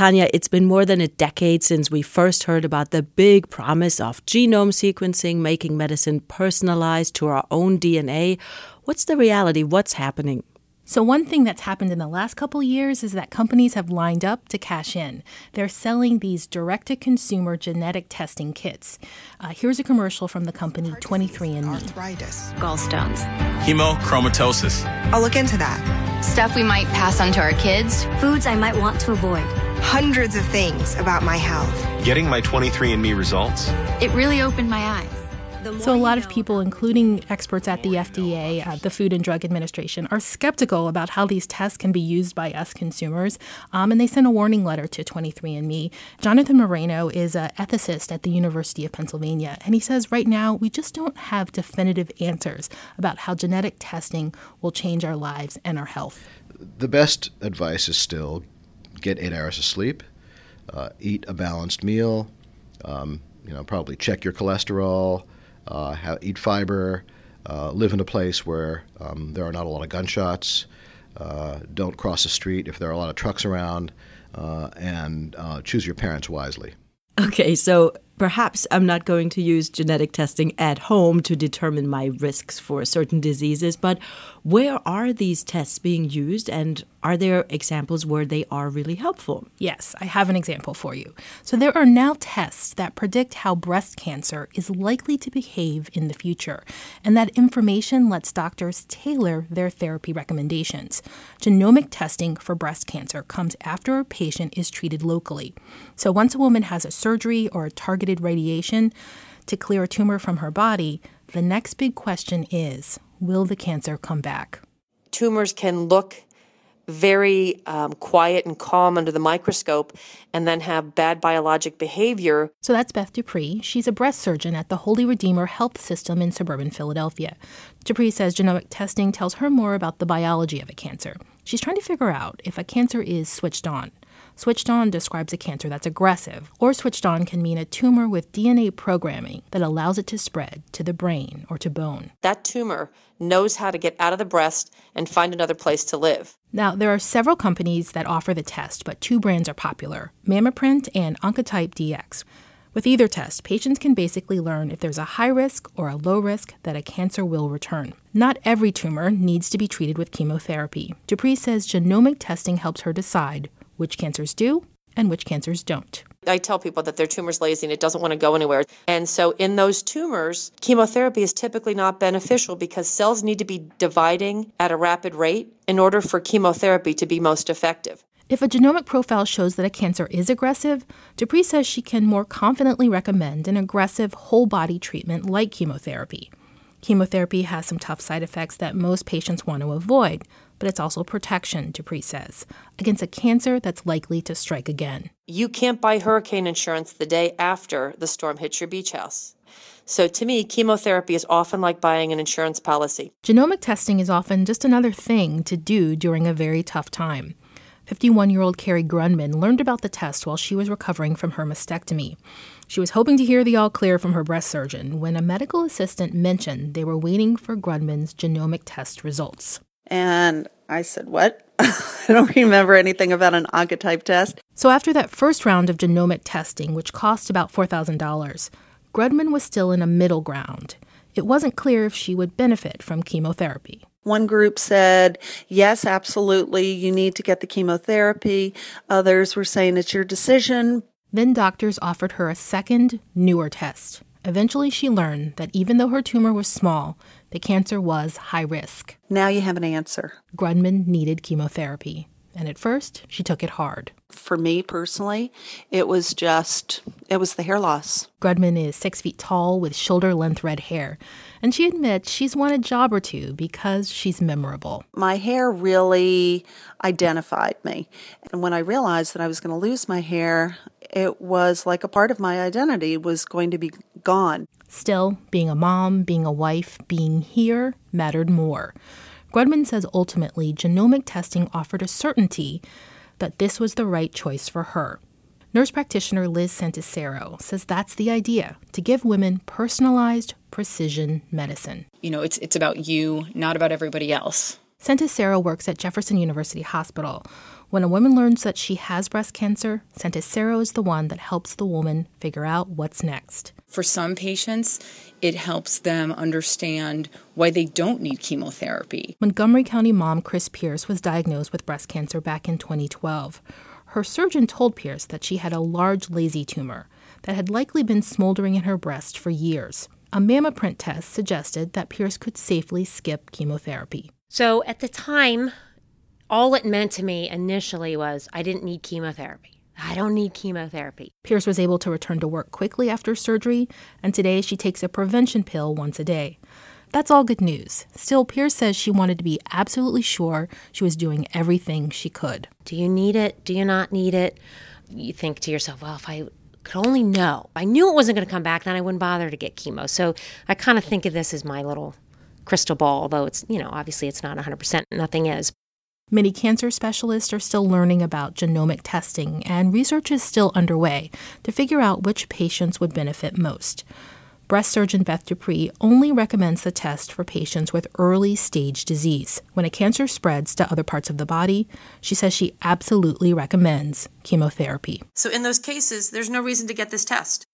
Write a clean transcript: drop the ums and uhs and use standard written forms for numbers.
Tanya, it's been more than a decade since we first heard about the big promise of genome sequencing, making medicine personalized to our own DNA. What's the reality? What's happening? So one thing that's happened in the last couple years is that companies have lined up to cash in. They're selling these direct-to-consumer genetic testing kits. Here's a commercial from the company 23andMe. Arthritis. Gallstones. Hemochromatosis. I'll look into that. Stuff we might pass on to our kids. Foods I might want to avoid. Hundreds of things about my health. Getting my 23andMe results. It really opened my eyes. So a lot of people, including experts at the FDA, the Food and Drug Administration, are skeptical about how these tests can be used by us consumers. And they sent a warning letter to 23andMe. Jonathan Moreno is an ethicist at the University of Pennsylvania. And he says right now, we just don't have definitive answers about how genetic testing will change our lives and our health. The best advice is still get 8 hours of sleep, eat a balanced meal, probably check your cholesterol, eat fiber, live in a place where there are not a lot of gunshots, don't cross the street if there are a lot of trucks around, and choose your parents wisely. Okay, so perhaps I'm not going to use genetic testing at home to determine my risks for certain diseases, but where are these tests being used, and are there examples where they are really helpful? Yes, I have an example for you. So there are now tests that predict how breast cancer is likely to behave in the future, and that information lets doctors tailor their therapy recommendations. Genomic testing for breast cancer comes after a patient is treated locally. So once a woman has a surgery or a targeted radiation to clear a tumor from her body, the next big question is, will the cancer come back? Tumors can look very quiet and calm under the microscope and then have bad biologic behavior. So that's Beth Dupree. She's a breast surgeon at the Holy Redeemer Health System in suburban Philadelphia. Dupree says genomic testing tells her more about the biology of a cancer. She's trying to figure out if a cancer is switched on. Switched on describes a cancer that's aggressive, or switched on can mean a tumor with DNA programming that allows it to spread to the brain or to bone. That tumor knows how to get out of the breast and find another place to live. Now, there are several companies that offer the test, but 2 brands are popular, MammaPrint and Oncotype DX. With either test, patients can basically learn if there's a high risk or a low risk that a cancer will return. Not every tumor needs to be treated with chemotherapy. Dupree says genomic testing helps her decide which cancers do and which cancers don't. I tell people that their tumor's lazy and it doesn't want to go anywhere. And so in those tumors, chemotherapy is typically not beneficial because cells need to be dividing at a rapid rate in order for chemotherapy to be most effective. If a genomic profile shows that a cancer is aggressive, Dupree says she can more confidently recommend an aggressive whole-body treatment like chemotherapy. Chemotherapy has some tough side effects that most patients want to avoid, but it's also protection, Dupree says, against a cancer that's likely to strike again. You can't buy hurricane insurance the day after the storm hits your beach house. So to me, chemotherapy is often like buying an insurance policy. Genomic testing is often just another thing to do during a very tough time. 51-year-old Carrie Grunman learned about the test while she was recovering from her mastectomy. She was hoping to hear the all clear from her breast surgeon when a medical assistant mentioned they were waiting for Grunman's genomic test results. And I said, what? I don't remember anything about an Oncotype test. So after that first round of genomic testing, which cost about $4,000, Grunman was still in a middle ground. It wasn't clear if she would benefit from chemotherapy. One group said, yes, absolutely, you need to get the chemotherapy. Others were saying it's your decision. Then doctors offered her a second, newer test. Eventually, she learned that even though her tumor was small, the cancer was high risk. Now you have an answer. Grunman needed chemotherapy. And at first, she took it hard. For me personally, it was the hair loss. Grunman is 6 feet tall with shoulder-length red hair. And she admits she's won a job or two because she's memorable. My hair really identified me. And when I realized that I was going to lose my hair, it was like a part of my identity was going to be gone. Still, being a mom, being a wife, being here mattered more. Grunman says ultimately genomic testing offered a certainty that this was the right choice for her. Nurse practitioner Liz Santicero says that's the idea, to give women personalized precision medicine. It's about you, not about everybody else. Santicero works at Jefferson University Hospital, When a woman learns that she has breast cancer, Santicero is the one that helps the woman figure out what's next. For some patients, it helps them understand why they don't need chemotherapy. Montgomery County mom Chris Pierce was diagnosed with breast cancer back in 2012. Her surgeon told Pierce that she had a large lazy tumor that had likely been smoldering in her breast for years. A MammaPrint test suggested that Pierce could safely skip chemotherapy. So at the time, all it meant to me initially was I didn't need chemotherapy. I don't need chemotherapy. Pierce was able to return to work quickly after surgery, and today she takes a prevention pill once a day. That's all good news. Still, Pierce says she wanted to be absolutely sure she was doing everything she could. Do you need it? Do you not need it? You think to yourself, well, if I could only know. I knew it wasn't going to come back, then I wouldn't bother to get chemo. So I kind of think of this as my little crystal ball, although it's, obviously it's not 100%. Nothing is. Many cancer specialists are still learning about genomic testing, and research is still underway to figure out which patients would benefit most. Breast surgeon Beth Dupree only recommends the test for patients with early-stage disease. When a cancer spreads to other parts of the body, she says she absolutely recommends chemotherapy. So in those cases, there's no reason to get this test.